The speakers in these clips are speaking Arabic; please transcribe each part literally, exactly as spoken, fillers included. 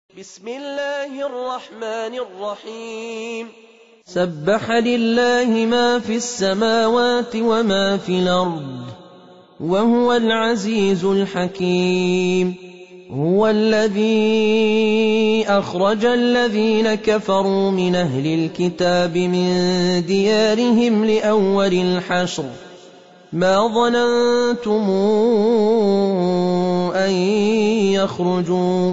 بسم الله الرحمن الرحيم سبح لله ما في السماوات وما في الأرض وهو العزيز الحكيم. هو الذي أخرج الذين كفروا من أهل الكتاب من ديارهم لأول الحشر ما ظننتم أن يخرجوا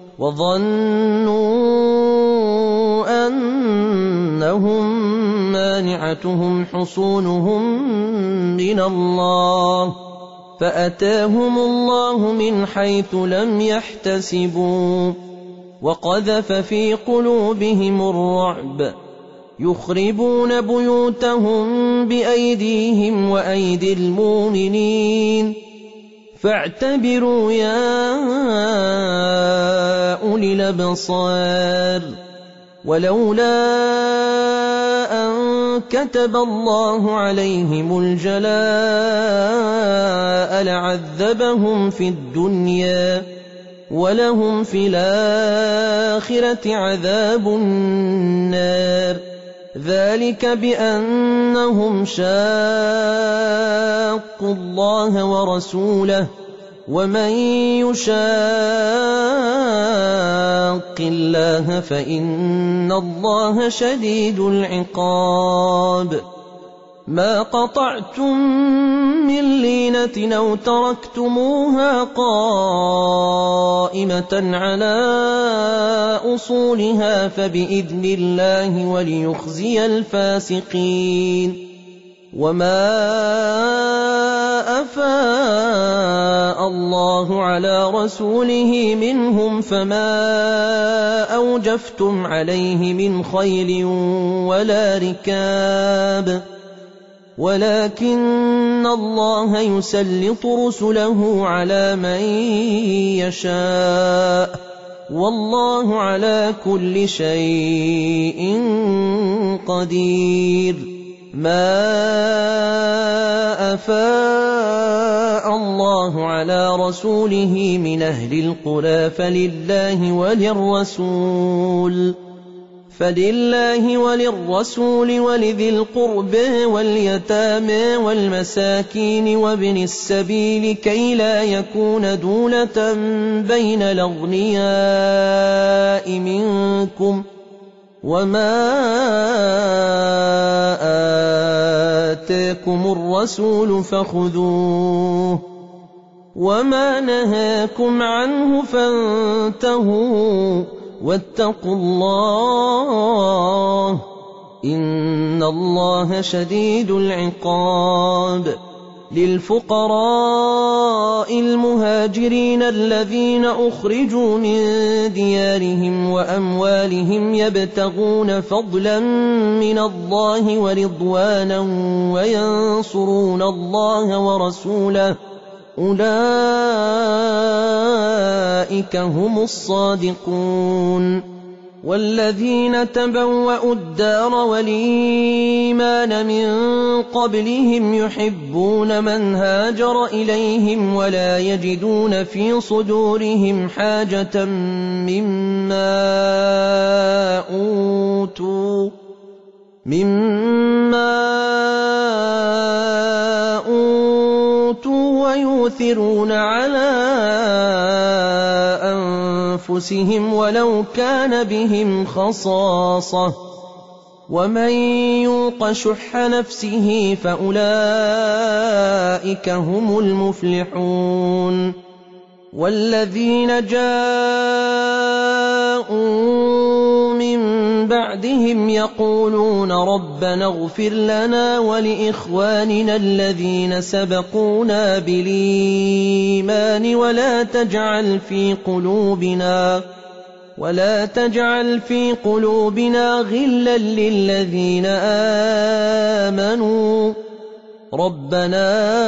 وظنوا أنهم مانعتهم حصونهم من الله فأتاهم الله من حيث لم يحتسبوا وقذف في قلوبهم الرعب يخربون بيوتهم بأيديهم وأيدي المؤمنين فاعتبروا يا أولي الأبصار. ولولا أن كتب الله عليهم الجلاء لعذبهم في الدنيا ولهم في الآخرة عذاب النار ذلك بأنهم شاقوا الله ورسوله ومن يشاق الله فإن الله شديد العقاب. ما قطعتم من لينة أو تركتموها قائمة على أصولها فبإذن الله وليخزي الفاسقين. وما أفاء الله على رسوله منهم فما أوجفتم عليه من خيل ولا ركاب ولكن الله يسلط رسله على من يشاء والله على كل شيء قدير. ما أفاء الله على رسوله من أهل القرى فلله وللرسول فلله وللرسول ولذي القرب واليتامى والمساكين وابن السبيل كي لا يكون دولة بين الأغنياء منكم وما آتاكم الرسول فخذوه وما نهاكم عنه فانتهوا واتقوا الله إن الله شديد العقاب. للفقراء المهاجرين الذين أخرجوا من ديارهم وأموالهم يبتغون فضلا من الله ورضوانا وينصرون الله ورسوله أولئك هم الصادقون. والذين تبوأوا الدار والإيمان من قبلهم يحبون من هاجر إليهم ولا يجدون في صدورهم حاجة مما أوتوا مما أوتوا ويؤثرون على أنفسهم ولو كان بهم خصاصة ومن يوق شح نفسه فأولئك هم المفلحون. والذين جاءوا من بعدهم يقولون ربنا اغفر لنا ولإخواننا الذين سبقونا بالإيمان ولا تجعل في قلوبنا ولا تجعل في قلوبنا غلا للذين آمنوا ربنا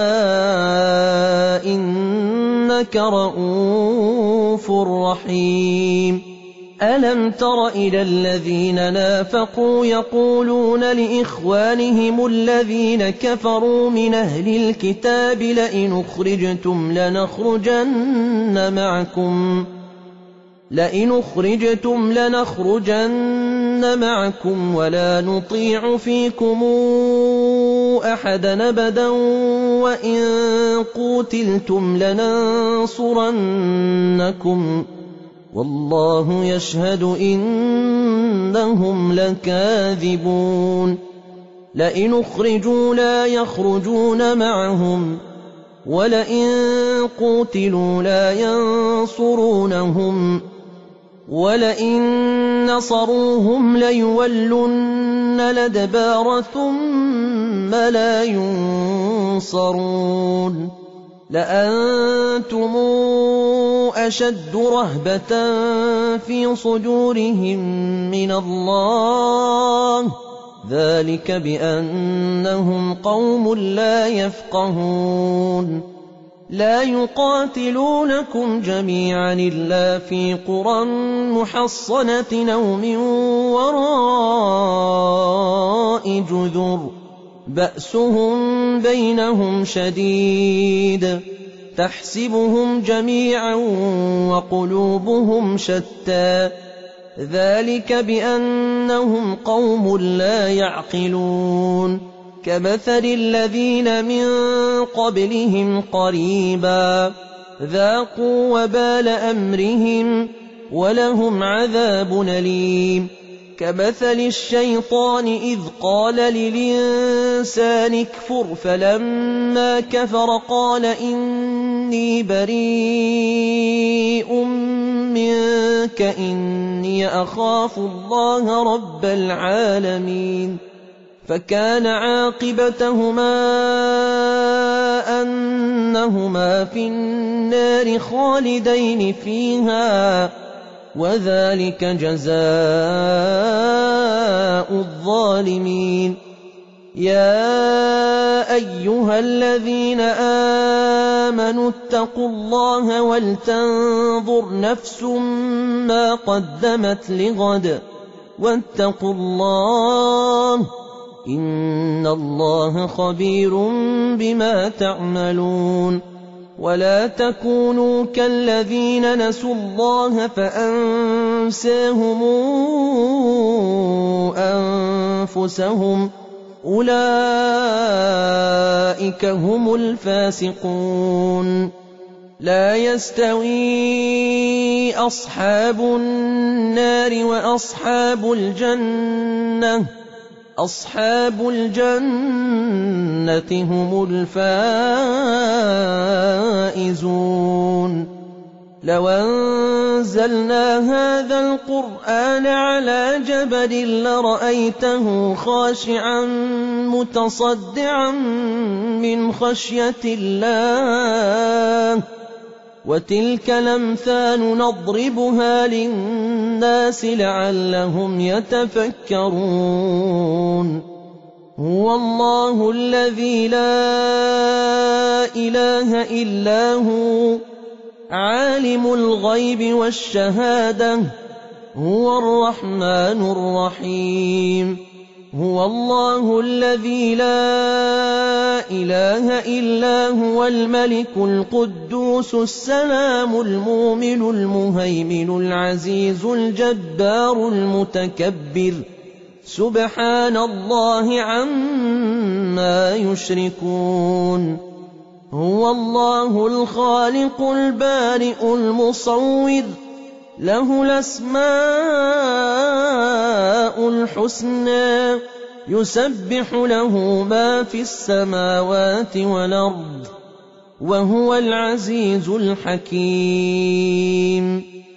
إنك رؤوف رحيم. ألم تر إلى الذين نافقوا يقولون لإخوانهم الذين كفروا من أهل الكتاب لئن أخرجتم لنخرجن معكم لئن أخرجتم لنخرجن معكم ولا نطيع فيكم أحدا أبدا وإن قوتلتم لننصرنكم والله يشهد إنهم لكاذبون لئن أخرجوا لا يخرجون معهم ولئن قوتلوا لا ينصرونهم ولئن نصروهم ليولن الأدبار ثم لا ينصرون لأنتم أشد رهبة في صدورهم من الله ذلك بأنهم قوم لا يفقهون لا يقاتلونكم جميعا إلا في قرى محصنة أو من وراء جذر بأسهم بينهم شديد تحسبهم جميعا وقلوبهم شتى ذلك بأنهم قوم لا يعقلون كمثل الذين من قبلهم قريبا ذاقوا وبال أمرهم ولهم عذاب أليم كمثل الشيطان إذ قال للإنسان اكفر فلما كفر قال إني بريء منك إني أخاف الله رب العالمين فكان عاقبتهما أنهما في النار خالدين فيها وذلك جزاء الظالمين يا أيها الذين آمنوا اتقوا الله ولتنظر نفس ما قدمت لغد واتقوا الله إن الله خبير بما تعملون ولا تكونوا كالذين نسوا الله فأنساهم أنفسهم أولئك هم الفاسقون لا يستوي أصحاب النار وأصحاب الجنة أصحاب الجنة هم الفائزون لو أنزلنا هذا القرآن على جبل لرأيته خاشعا متصدعا من خشية الله وتلك الأمثال نضربها للناس لعلهم يتفكرون هو الله الذي لا إله إلا هو عالم الغيب والشهادة هو الرحمن الرحيم هو الله الذي لا إله إلا هو الملك القدوس السلام المؤمن المهيمن العزيز الجبار المتكبر سبحان الله عما يشركون هو الله الخالق البارئ المصور له الأسماء الحسنى يسبح له ما في السماوات والأرض وهو العزيز الحكيم